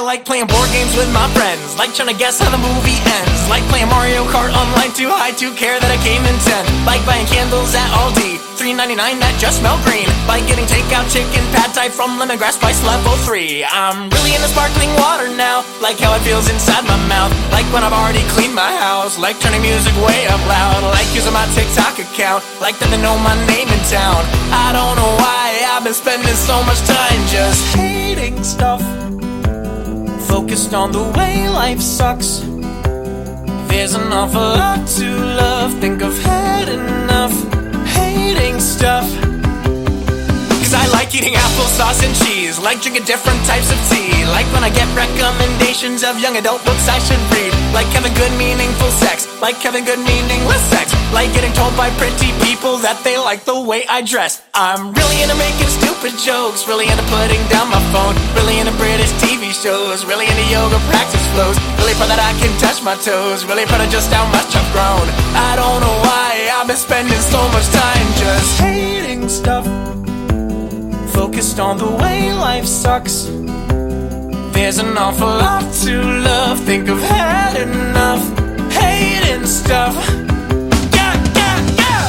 like playing board games with my friends, like trying to guess how the movie ends, like playing Mario Kart online too high to care that I came in 10, like buying candles at Aldi, $3.99 that just smell green, like getting takeout chicken pad thai from Lemongrass Spice Level 3. I'm really into sparkling water now, like how it feels inside my mouth, like when I've already cleaned my house, like turning music way up loud, like using my TikTok account, like that they know my name in town. I don't know why I've been spending so much time just hating stuff, focused on the way life sucks. There's an awful lot to love, think I've had enough hating stuff. Cause I like eating applesauce and cheese, like drinking different types of tea, like when I get recommendations of young adult books I should read, like having good meaningful sex, like having good meaningless sex, like getting told by pretty people that they like the way I dress. I'm really into making stupid jokes, really into putting down my phone, really into British TV shows, really into yoga practice flows, really proud that I can touch my toes, really proud of just how much I've grown. I don't know why I've been spending so much time just hating stuff, focused on the way life sucks. There's an awful lot to love, think I've had enough hating stuff. Yeah, yeah, yeah.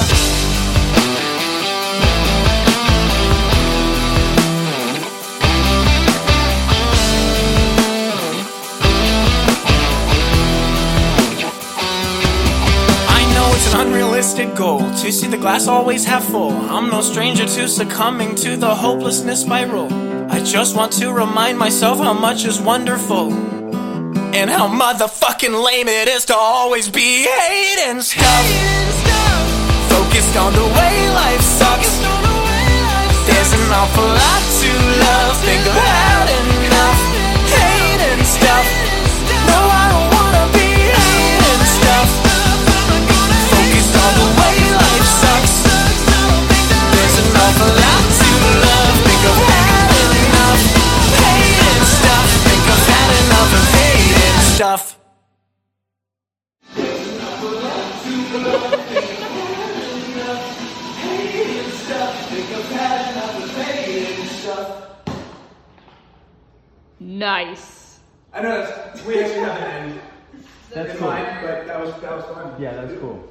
I know it's an unrealistic goal to see the glass always half full. I'm no stranger to succumbing to the hopelessness spiral. I just want to remind myself how much is wonderful, and how motherfucking lame it is to always be hating stuff, focused on the way life sucks. There's an awful lot to love, think I've had enough hating stuff. No, I don't wanna be hating stuff, focused on the way life sucks. There's an awful lot to love, think I've had enough hating stuff, think I've had enough of hating stuff. Nice. I know we actually have an end. That's in cool. mind, but that was fun. Yeah, that's cool.